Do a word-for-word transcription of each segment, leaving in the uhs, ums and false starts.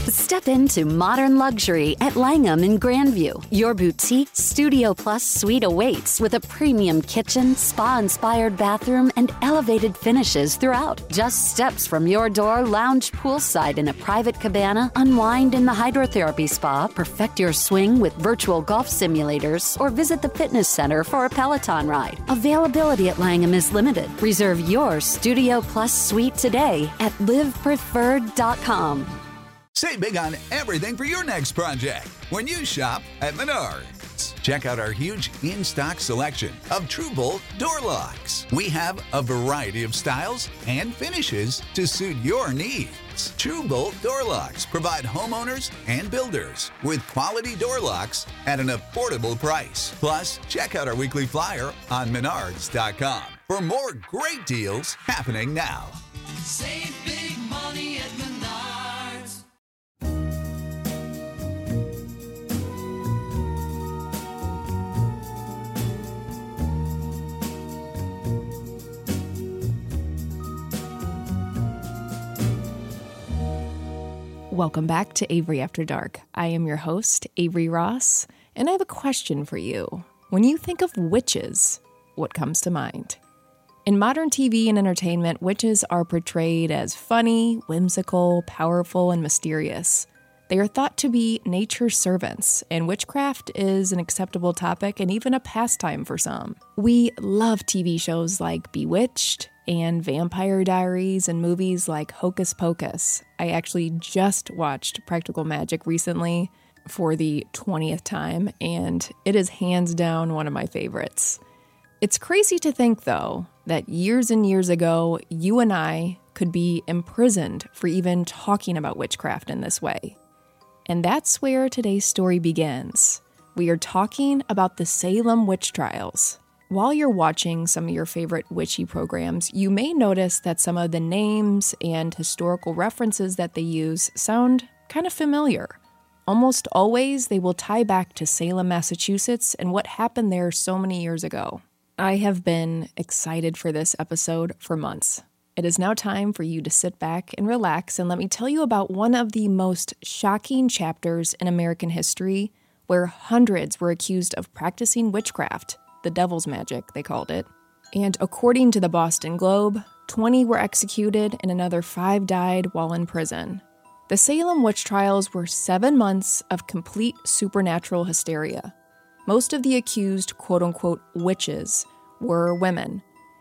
Step into modern luxury at Langham in Grandview. Your boutique Studio Plus suite awaits with a premium kitchen, spa-inspired bathroom, and elevated finishes throughout. Just steps from your door, lounge poolside in a private cabana, unwind in the hydrotherapy spa, perfect your swing with virtual golf simulators, or visit the fitness center for a Peloton ride. Availability at Langham is limited. Reserve your Studio Plus suite today at live preferred dot com. Save big on everything for your next project when you shop at Menards. Check out our huge in-stock selection of TrueBolt door locks. We have a variety of styles and finishes to suit your needs. TrueBolt door locks provide homeowners and builders with quality door locks at an affordable price. Plus, check out our weekly flyer on menards dot com for more great deals happening now. Save big money at Menards. Welcome back to Avery After Dark. I am your host, Avery Ross, and I have a question for you. When you think of witches, what comes to mind? In modern T V and entertainment, witches are portrayed as funny, whimsical, powerful, and mysterious. They are thought to be nature's servants, and witchcraft is an acceptable topic and even a pastime for some. We love T V shows like Bewitched and Vampire Diaries and movies like Hocus Pocus. I actually just watched Practical Magic recently for the twentieth time, and it is hands down one of my favorites. It's crazy to think, though, that years and years ago, you and I could be imprisoned for even talking about witchcraft in this way. And that's where today's story begins. We are talking about the Salem witch trials. While you're watching some of your favorite witchy programs, you may notice that some of the names and historical references that they use sound kind of familiar. Almost always, they will tie back to Salem, Massachusetts, and what happened there so many years ago. I have been excited for this episode for months. It is now time for you to sit back and relax, and let me tell you about one of the most shocking chapters in American history, where hundreds were accused of practicing witchcraft. The devil's magic, they called it. And according to the Boston Globe, twenty were executed and another five died while in prison. The Salem witch trials were seven months of complete supernatural hysteria. Most of the accused quote-unquote witches were women.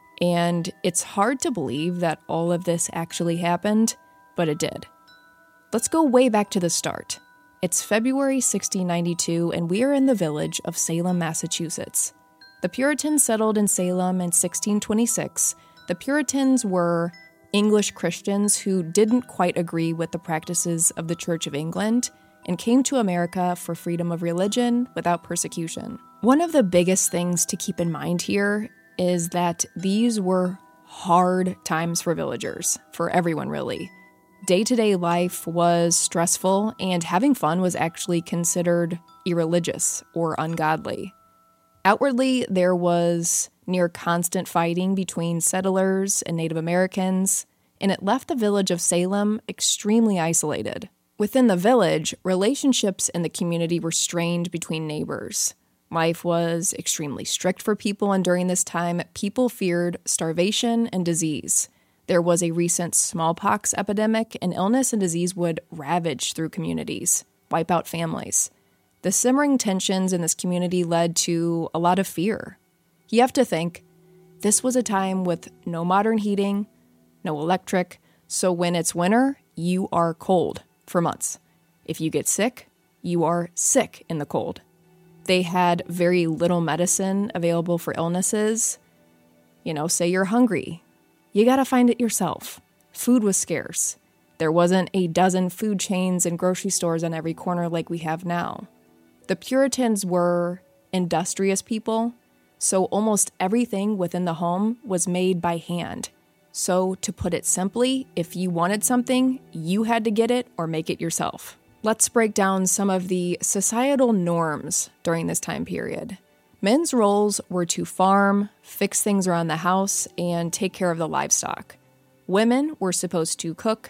And it's hard to believe that all of this actually happened, but it did. Let's go way back to the start. It's February sixteen ninety-two, and we are in the village of Salem, Massachusetts. The Puritans settled in Salem in sixteen twenty-six. The Puritans were English Christians who didn't quite agree with the practices of the Church of England and came to America for freedom of religion without persecution. One of the biggest things to keep in mind here is that these were hard times for villagers, for everyone really. Day-to-day life was stressful, and having fun was actually considered irreligious or ungodly. Outwardly, there was near constant fighting between settlers and Native Americans, and it left the village of Salem extremely isolated. Within the village, relationships in the community were strained between neighbors. Life was extremely strict for people, and during this time, people feared starvation and disease. There was a recent smallpox epidemic, and illness and disease would ravage through communities, wipe out families. The simmering tensions in this community led to a lot of fear. You have to think, this was a time with no modern heating, no electric, so when it's winter, you are cold for months. If you get sick, you are sick in the cold. They had very little medicine available for illnesses. You know, say you're hungry. You gotta find it yourself. Food was scarce. There wasn't a dozen food chains and grocery stores on every corner like we have now. The Puritans were industrious people, so almost everything within the home was made by hand. So, to put it simply, if you wanted something, you had to get it or make it yourself. Let's break down some of the societal norms during this time period. Men's roles were to farm, fix things around the house, and take care of the livestock. Women were supposed to cook,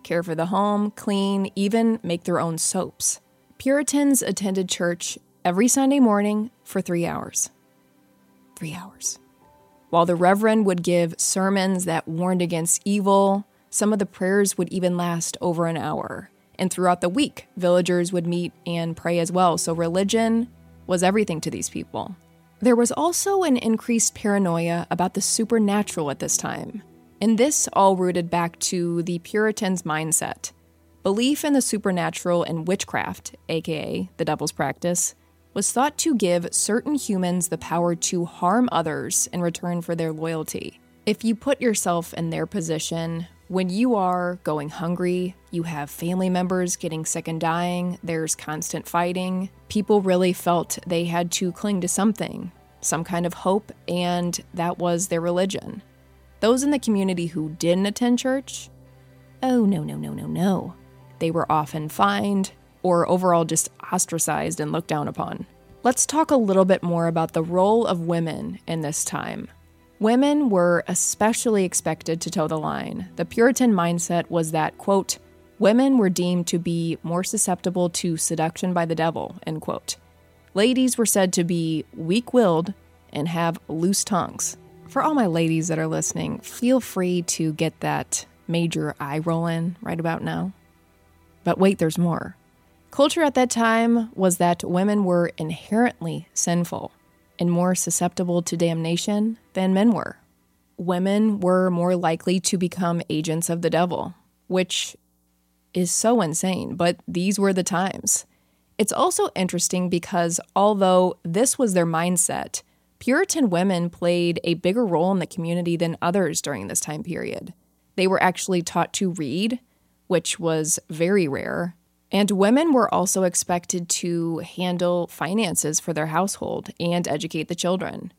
care for the home, clean, even make their own soaps. Puritans attended church every Sunday morning for three hours. Three hours. While the Reverend would give sermons that warned against evil, some of the prayers would even last over an hour. And throughout the week, villagers would meet and pray as well, so religion was everything to these people. There was also an increased paranoia about the supernatural at this time, and this all rooted back to the Puritans' mindset. Belief in the supernatural and witchcraft, aka the devil's practice, was thought to give certain humans the power to harm others in return for their loyalty. If you put yourself in their position, when you are going hungry, you have family members getting sick and dying, there's constant fighting, people really felt they had to cling to something, some kind of hope, and that was their religion. Those in the community who didn't attend church, oh no, no, no, no, no. They were often fined or overall just ostracized and looked down upon. Let's talk a little bit more about the role of women in this time. Women were especially expected to toe the line. The Puritan mindset was that, quote, women were deemed to be more susceptible to seduction by the devil, end quote. Ladies were said to be weak-willed and have loose tongues. For all my ladies that are listening, feel free to get that major eye roll in right about now. But wait, there's more. Culture at that time was that women were inherently sinful and more susceptible to damnation than men were. Women were more likely to become agents of the devil, which is so insane, but these were the times. It's also interesting because although this was their mindset, Puritan women played a bigger role in the community than others during this time period. They were actually taught to read, which was very rare, and women were also expected to handle finances for their household and educate the children.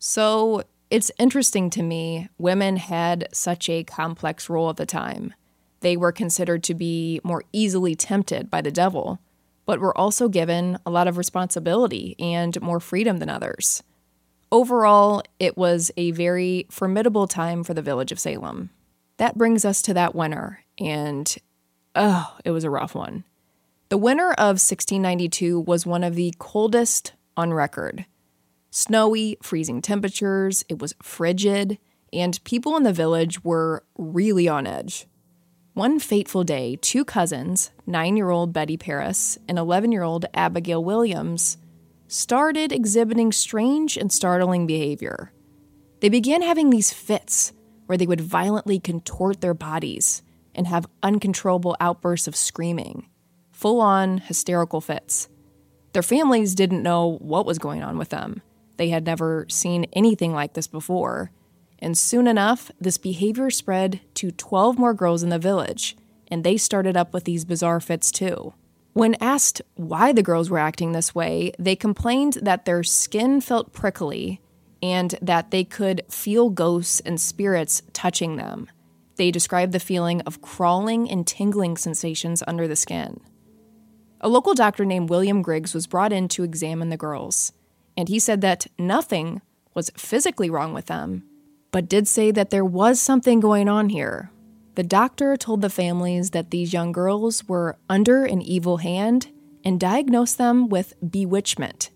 So it's interesting to me, women had such a complex role at the time. They were considered to be more easily tempted by the devil, but were also given a lot of responsibility and more freedom than others. Overall, it was a very formidable time for the village of Salem. That brings us to that winter, and oh, it was a rough one. The winter of sixteen ninety-two was one of the coldest on record. Snowy, freezing temperatures, it was frigid, and people in the village were really on edge. One fateful day, two cousins, nine-year-old Betty Paris and eleven-year-old Abigail Williams, started exhibiting strange and startling behavior. They began having these fits where they would violently contort their bodies and have uncontrollable outbursts of screaming. Full-on hysterical fits. Their families didn't know what was going on with them. They had never seen anything like this before. And soon enough, this behavior spread to twelve more girls in the village, and they started up with these bizarre fits too. When asked why the girls were acting this way, they complained that their skin felt prickly and that they could feel ghosts and spirits touching them. They described the feeling of crawling and tingling sensations under the skin. A local doctor named William Griggs was brought in to examine the girls, and he said that nothing was physically wrong with them, but did say that there was something going on here. The doctor told the families that these young girls were under an evil hand and diagnosed them with bewitchment.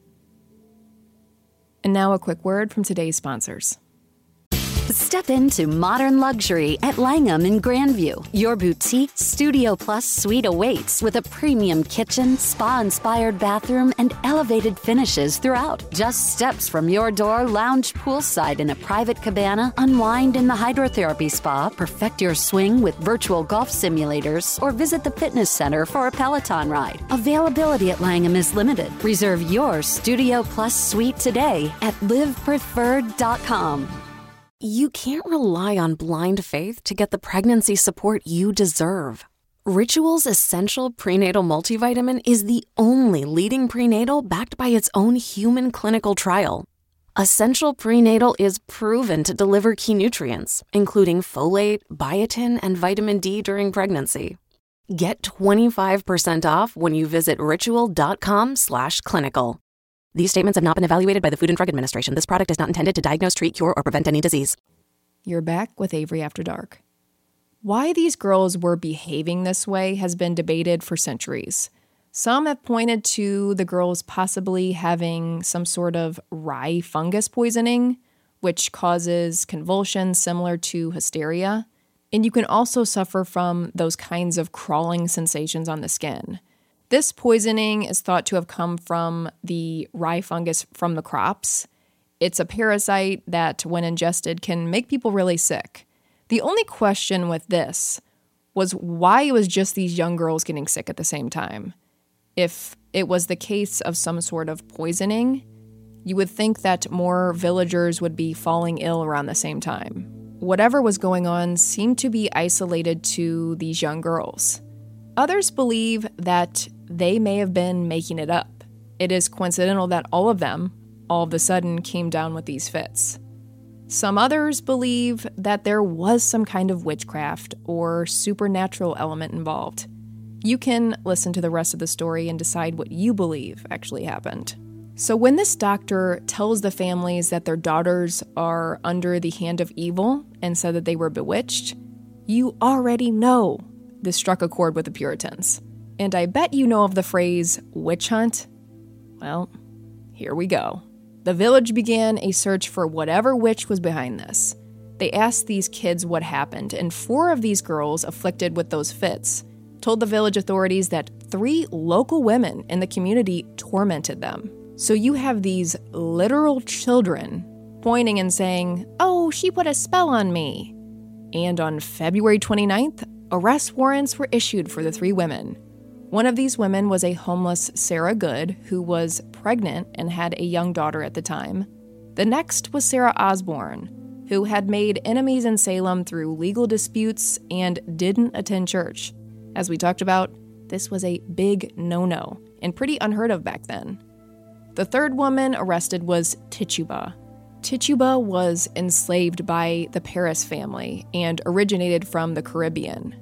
And now a quick word from today's sponsors. Step into modern luxury at Langham in Grandview. Your boutique Studio Plus suite awaits with a premium kitchen, spa-inspired bathroom, and elevated finishes throughout. Just steps from your door, lounge poolside in a private cabana, unwind in the hydrotherapy spa, perfect your swing with virtual golf simulators, or visit the fitness center for a Peloton ride. Availability at Langham is limited. Reserve your Studio Plus suite today at live preferred dot com. You can't rely on blind faith to get the pregnancy support you deserve. Ritual's Essential Prenatal Multivitamin is the only leading prenatal backed by its own human clinical trial. Essential Prenatal is proven to deliver key nutrients, including folate, biotin, and vitamin D during pregnancy. Get twenty-five percent off when you visit ritual.com slash clinical. These statements have not been evaluated by the Food and Drug Administration. This product is not intended to diagnose, treat, cure, or prevent any disease. You're back with Avery After Dark. Why these girls were behaving this way has been debated for centuries. Some have pointed to the girls possibly having some sort of rye fungus poisoning, which causes convulsions similar to hysteria. And you can also suffer from those kinds of crawling sensations on the skin. This poisoning is thought to have come from the rye fungus from the crops. It's a parasite that, when ingested, can make people really sick. The only question with this was why it was just these young girls getting sick at the same time. If it was the case of some sort of poisoning, you would think that more villagers would be falling ill around the same time. Whatever was going on seemed to be isolated to these young girls. Others believe that they may have been making it up. It is coincidental that all of them, all of a sudden, came down with these fits. Some others believe that there was some kind of witchcraft or supernatural element involved. You can listen to the rest of the story and decide what you believe actually happened. So when this doctor tells the families that their daughters are under the hand of evil and said that they were bewitched, you already know this struck a chord with the Puritans. And I bet you know of the phrase witch hunt. Well, here we go. The village began a search for whatever witch was behind this. They asked these kids what happened, and four of these girls afflicted with those fits told the village authorities that three local women in the community tormented them. So you have these literal children pointing and saying, "Oh, she put a spell on me." And on February twenty-ninth, arrest warrants were issued for the three women. One of these women was a homeless Sarah Good, who was pregnant and had a young daughter at the time. The next was Sarah Osborne, who had made enemies in Salem through legal disputes and didn't attend church. As we talked about, this was a big no-no and pretty unheard of back then. The third woman arrested was Tituba. Tituba was enslaved by the Paris family and originated from the Caribbean.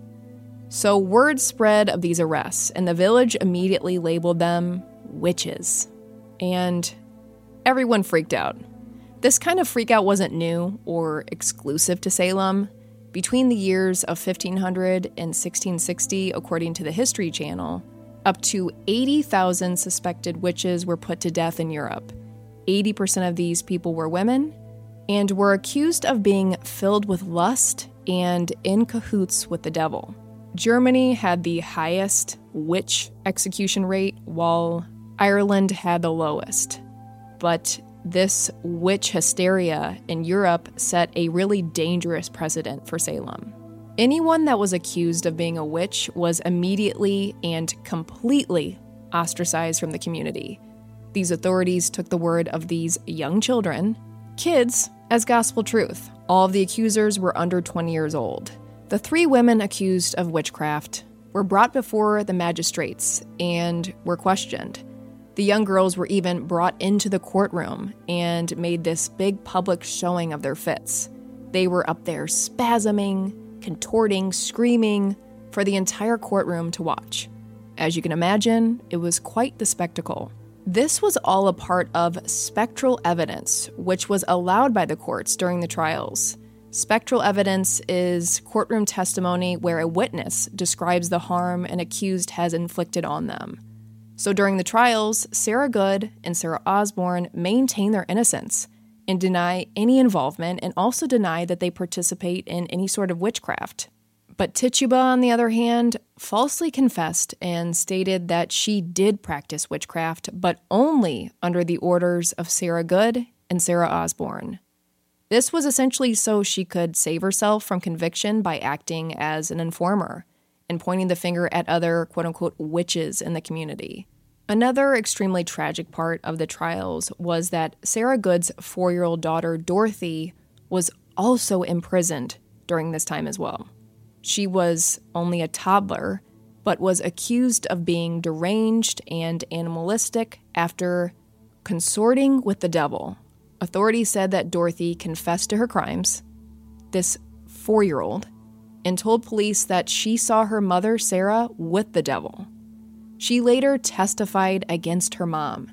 So word spread of these arrests, and the village immediately labeled them witches. And everyone freaked out. This kind of freakout wasn't new or exclusive to Salem. Between the years of fifteen hundred and sixteen sixty, according to the History Channel, up to eighty thousand suspected witches were put to death in Europe. eighty percent of these people were women and were accused of being filled with lust and in cahoots with the devil. Germany had the highest witch execution rate, while Ireland had the lowest. But this witch hysteria in Europe set a really dangerous precedent for Salem. Anyone that was accused of being a witch was immediately and completely ostracized from the community. These authorities took the word of these young children, kids, as gospel truth. All of the accusers were under twenty years old. The three women accused of witchcraft were brought before the magistrates and were questioned. The young girls were even brought into the courtroom and made this big public showing of their fits. They were up there spasming, contorting, screaming for the entire courtroom to watch. As you can imagine, it was quite the spectacle. This was all a part of spectral evidence, which was allowed by the courts during the trials. Spectral evidence is courtroom testimony where a witness describes the harm an accused has inflicted on them. So during the trials, Sarah Good and Sarah Osborne maintain their innocence and deny any involvement, and also deny that they participate in any sort of witchcraft. But Tituba, on the other hand, falsely confessed and stated that she did practice witchcraft, but only under the orders of Sarah Good and Sarah Osborne. This was essentially so she could save herself from conviction by acting as an informer and pointing the finger at other quote-unquote witches in the community. Another extremely tragic part of the trials was that Sarah Good's four-year-old daughter, Dorothy, was also imprisoned during this time as well. She was only a toddler, but was accused of being deranged and animalistic after consorting with the devil. Authorities said that Dorothy confessed to her crimes, this four-year-old, and told police that she saw her mother, Sarah, with the devil. She later testified against her mom.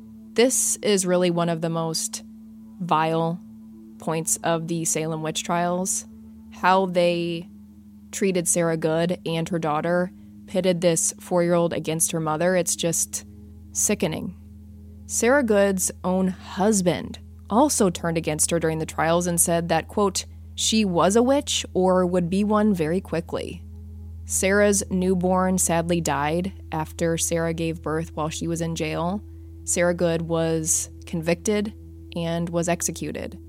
This is really one of the most vile points of the Salem witch trials, how they treated Sarah Good and her daughter, pitted this four-year-old against her mother. It's just sickening. Sarah Good's own husband also turned against her during the trials and said that, quote, she was a witch or would be one very quickly. Sarah's newborn sadly died after Sarah gave birth while she was in jail. Sarah Good was convicted and was executed.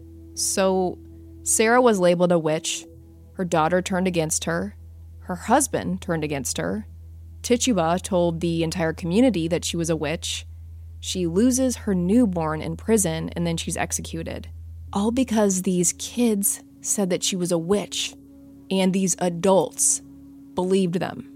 So Sarah was labeled a witch. Her daughter turned against her. Her husband turned against her. Tituba told the entire community that she was a witch. She loses her newborn in prison, and then she's executed. All because these kids said that she was a witch, and these adults believed them.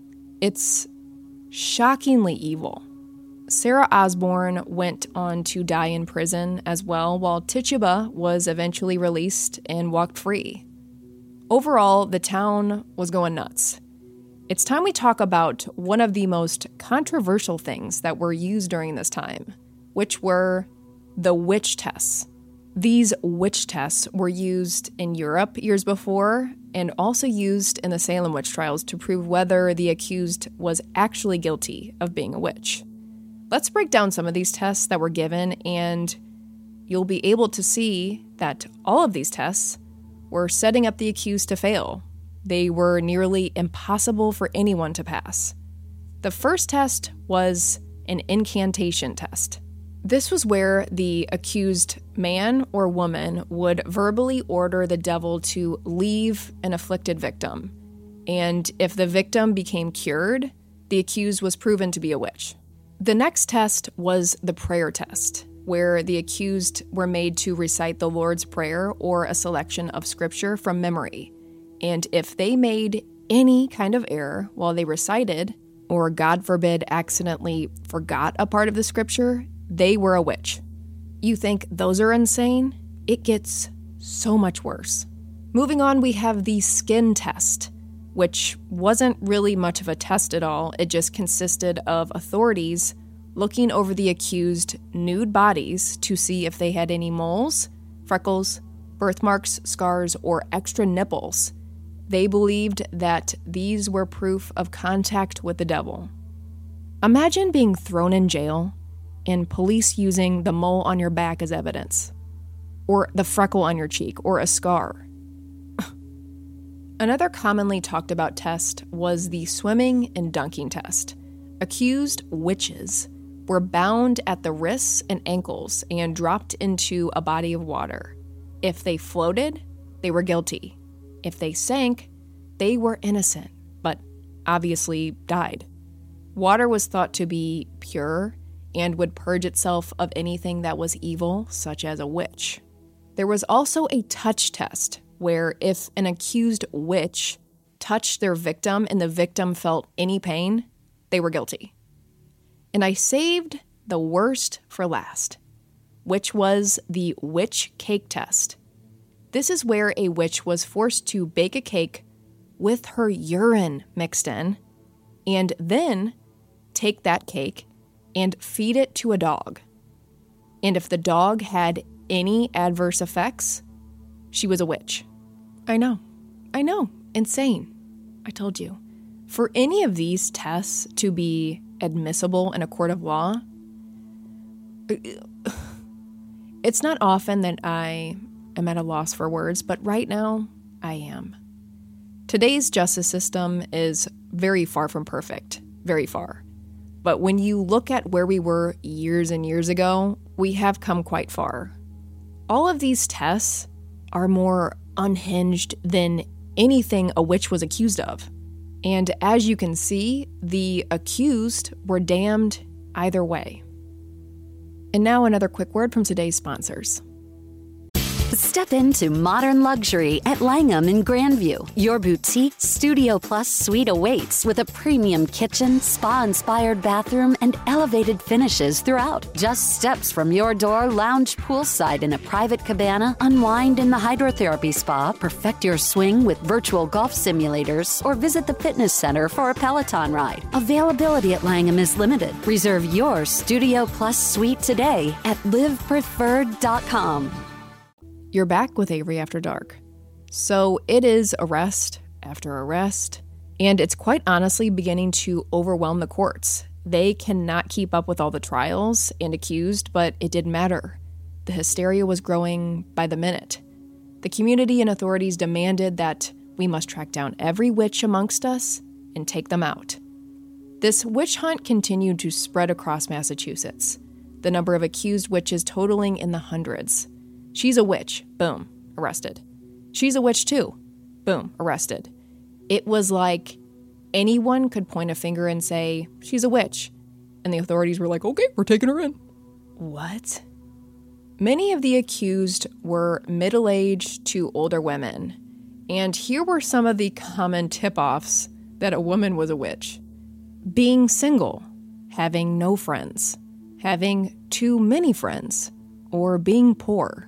It's shockingly evil. Sarah Osborne went on to die in prison as well, while Tituba was eventually released and walked free. Overall, the town was going nuts. It's time we talk about one of the most controversial things that were used during this time, which were the witch tests. These witch tests were used in Europe years before and also used in the Salem witch trials to prove whether the accused was actually guilty of being a witch. Let's break down some of these tests that were given, and you'll be able to see that all of these tests were setting up the accused to fail. They were nearly impossible for anyone to pass. The first test was an incantation test. This was where the accused man or woman would verbally order the devil to leave an afflicted victim. And if the victim became cured, the accused was proven to be a witch. The next test was the prayer test, where the accused were made to recite the Lord's Prayer or a selection of scripture from memory. And if they made any kind of error while they recited, or God forbid accidentally forgot a part of the scripture, they were a witch. You think those are insane? It gets so much worse. Moving on, we have the skin test, which wasn't really much of a test at all. It just consisted of authorities looking over the accused nude bodies to see if they had any moles, freckles, birthmarks, scars, or extra nipples. They believed that these were proof of contact with the devil. Imagine being thrown in jail and police using the mole on your back as evidence, or the freckle on your cheek, or a scar. Another commonly talked about test was the swimming and dunking test. Accused witches were bound at the wrists and ankles and dropped into a body of water. If they floated, they were guilty. If they sank, they were innocent, but obviously died. Water was thought to be pure and would purge itself of anything that was evil, such as a witch. There was also a touch test, where if an accused witch touched their victim and the victim felt any pain, they were guilty. And I saved the worst for last, which was the witch cake test. This is where a witch was forced to bake a cake with her urine mixed in, and then take that cake and feed it to a dog. And if the dog had any adverse effects, she was a witch. I know. I know. Insane. I told you. For any of these tests to be admissible in a court of law, it's not often that I am at a loss for words, but right now, I am. Today's justice system is very far from perfect. Very far. But when you look at where we were years and years ago, we have come quite far. All of these tests are more unhinged than anything a witch was accused of. And as you can see, the accused were damned either way. And now another quick word from today's sponsors. Step into modern luxury at Langham in Grandview. Your boutique Studio Plus suite awaits with a premium kitchen, spa-inspired bathroom, and elevated finishes throughout. Just steps from your door, lounge poolside in a private cabana, unwind in the hydrotherapy spa, perfect your swing with virtual golf simulators, or visit the fitness center for a Peloton ride. Availability at Langham is limited. Reserve your Studio Plus suite today at live preferred dot com. You're back with Avery After Dark. So it is arrest after arrest, and it's quite honestly beginning to overwhelm the courts. They cannot keep up with all the trials and accused, but it didn't matter. The hysteria was growing by the minute. The community and authorities demanded that we must track down every witch amongst us and take them out. This witch hunt continued to spread across Massachusetts, the number of accused witches totaling in the hundreds. She's a witch, boom, arrested. She's a witch too, boom, arrested. It was like anyone could point a finger and say, she's a witch. And the authorities were like, okay, we're taking her in. What? Many of the accused were middle-aged to older women. And here were some of the common tip-offs that a woman was a witch. Being single, having no friends, having too many friends, or being poor.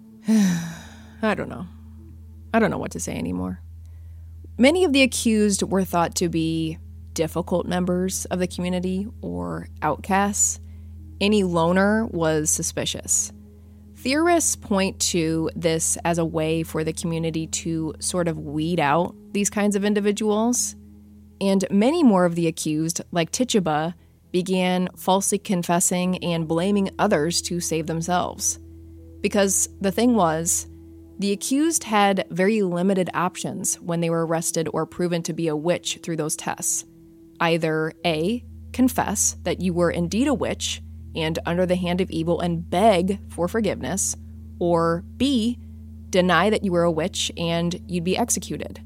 I don't know. I don't know what to say anymore. Many of the accused were thought to be difficult members of the community or outcasts. Any loner was suspicious. Theorists point to this as a way for the community to sort of weed out these kinds of individuals. And many more of the accused, like Tituba, began falsely confessing and blaming others to save themselves. Because the thing was, the accused had very limited options when they were arrested or proven to be a witch through those tests. Either A, confess that you were indeed a witch and under the hand of evil and beg for forgiveness, or B, deny that you were a witch and you'd be executed.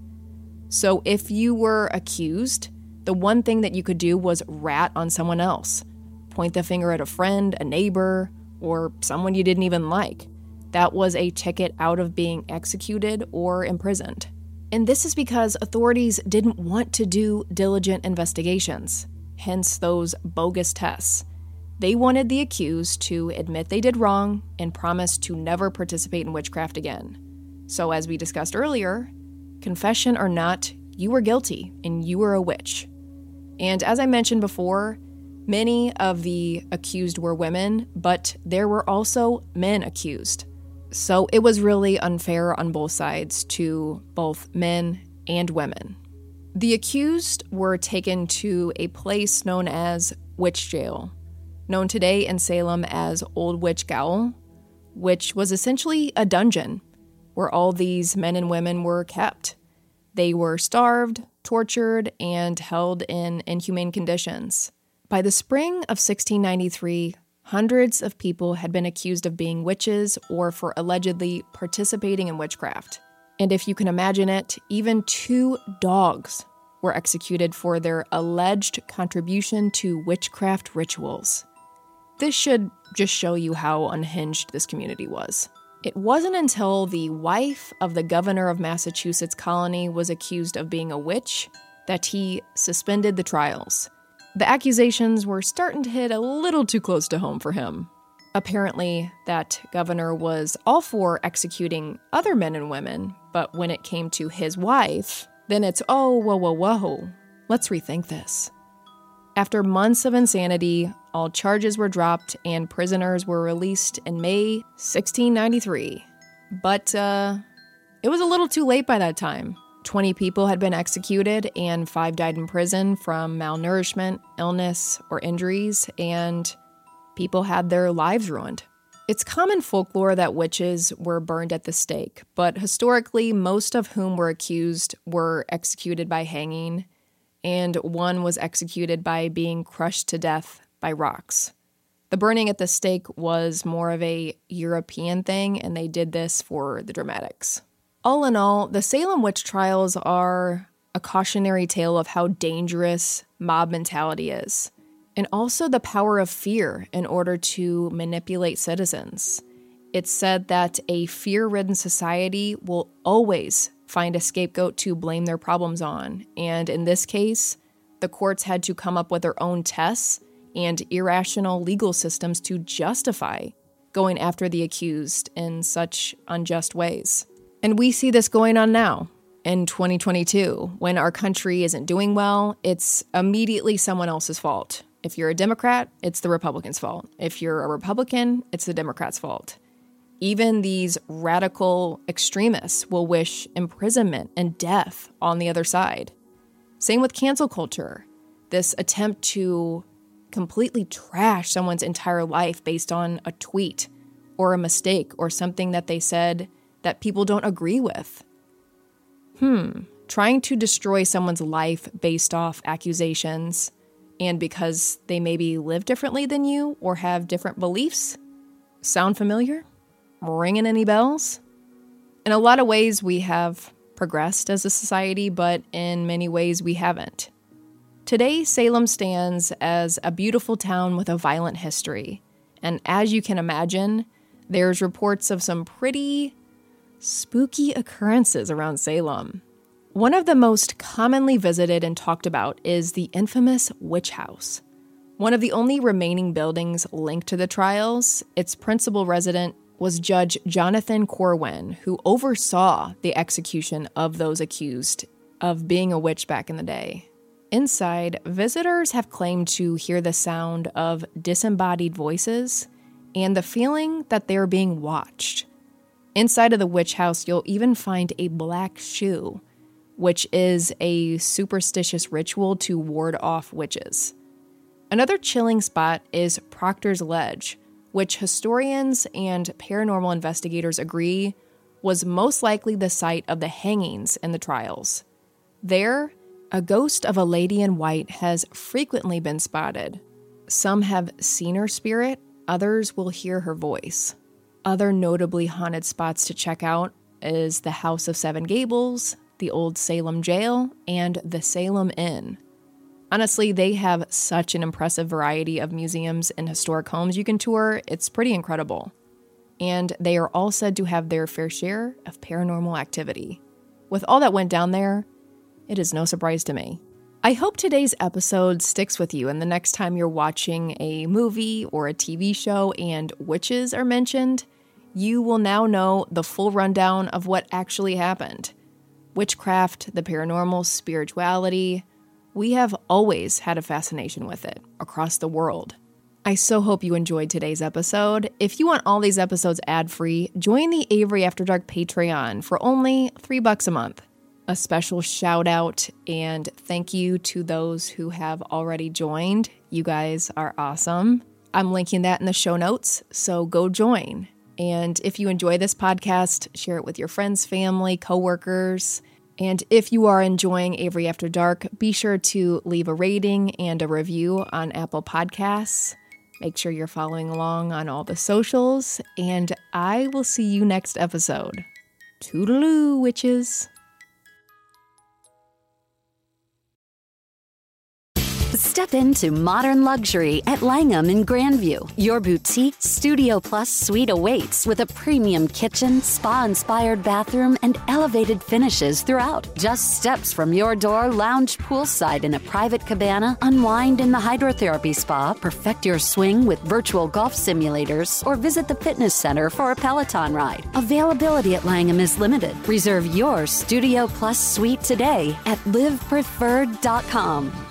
So if you were accused, the one thing that you could do was rat on someone else, point the finger at a friend, a neighbor, or someone you didn't even like. That was a ticket out of being executed or imprisoned. And this is because authorities didn't want to do diligent investigations, hence those bogus tests. They wanted the accused to admit they did wrong and promise to never participate in witchcraft again. So as we discussed earlier, confession or not, you were guilty and you were a witch. And as I mentioned before, many of the accused were women, but there were also men accused. So it was really unfair on both sides to both men and women. The accused were taken to a place known as Witch Jail, known today in Salem as Old Witch Gaol, which was essentially a dungeon where all these men and women were kept. They were starved, tortured, and held in inhumane conditions. By the spring of sixteen ninety-three, hundreds of people had been accused of being witches or for allegedly participating in witchcraft. And if you can imagine it, even two dogs were executed for their alleged contribution to witchcraft rituals. This should just show you how unhinged this community was. It wasn't until the wife of the governor of Massachusetts colony was accused of being a witch that he suspended the trials. The accusations were starting to hit a little too close to home for him. Apparently, that governor was all for executing other men and women, but when it came to his wife, then it's, oh, whoa, whoa, whoa, let's rethink this. After months of insanity, all charges were dropped and prisoners were released in May sixteen ninety-three. But uh, it was a little too late by that time. twenty people had been executed and five died in prison from malnourishment, illness, or injuries, and people had their lives ruined. It's common folklore that witches were burned at the stake, but historically, most of whom were accused were executed by hanging, and one was executed by being crushed to death by rocks. The burning at the stake was more of a European thing, and they did this for the dramatics. All in all, the Salem witch trials are a cautionary tale of how dangerous mob mentality is, and also the power of fear in order to manipulate citizens. It's said that a fear-ridden society will always find a scapegoat to blame their problems on, and in this case, the courts had to come up with their own tests and irrational legal systems to justify going after the accused in such unjust ways. And we see this going on now, in twenty twenty-two. When our country isn't doing well, it's immediately someone else's fault. If you're a Democrat, it's the Republicans' fault. If you're a Republican, it's the Democrats' fault. Even these radical extremists will wish imprisonment and death on the other side. Same with cancel culture, this attempt to completely trash someone's entire life based on a tweet or a mistake or something that they said that people don't agree with. Hmm, trying to destroy someone's life based off accusations and because they maybe live differently than you or have different beliefs? Sound familiar? Ringing any bells? In a lot of ways, we have progressed as a society, but in many ways, we haven't. Today, Salem stands as a beautiful town with a violent history. And as you can imagine, there's reports of some pretty spooky occurrences around Salem. One of the most commonly visited and talked about is the infamous Witch House. One of the only remaining buildings linked to the trials, its principal resident was Judge Jonathan Corwin, who oversaw the execution of those accused of being a witch back in the day. Inside, visitors have claimed to hear the sound of disembodied voices and the feeling that they're being watched. Inside of the witch house, you'll even find a black shoe, which is a superstitious ritual to ward off witches. Another chilling spot is Proctor's Ledge, which historians and paranormal investigators agree was most likely the site of the hangings in the trials. There, a ghost of a lady in white has frequently been spotted. Some have seen her spirit, others will hear her voice. Other notably haunted spots to check out is the House of Seven Gables, the Old Salem Jail, and the Salem Inn. Honestly, they have such an impressive variety of museums and historic homes you can tour. It's pretty incredible. And they are all said to have their fair share of paranormal activity. With all that went down there, it is no surprise to me. I hope today's episode sticks with you, and the next time you're watching a movie or a T V show and witches are mentioned, you will now know the full rundown of what actually happened. Witchcraft, the paranormal, spirituality. We have always had a fascination with it across the world. I so hope you enjoyed today's episode. If you want all these episodes ad-free, join the Avery After Dark Patreon for only three bucks a month. A special shout out and thank you to those who have already joined. You guys are awesome. I'm linking that in the show notes, so go join. And if you enjoy this podcast, share it with your friends, family, coworkers. And if you are enjoying Avery After Dark, be sure to leave a rating and a review on Apple Podcasts. Make sure you're following along on all the socials, and I will see you next episode. Toodaloo, witches. Step into modern luxury at Langham in Grandview. Your boutique Studio Plus suite awaits with a premium kitchen, spa-inspired bathroom, and elevated finishes throughout. Just steps from your door, lounge poolside in a private cabana, unwind in the hydrotherapy spa, perfect your swing with virtual golf simulators, or visit the fitness center for a Peloton ride. Availability at Langham is limited. Reserve your Studio Plus suite today at live preferred dot com.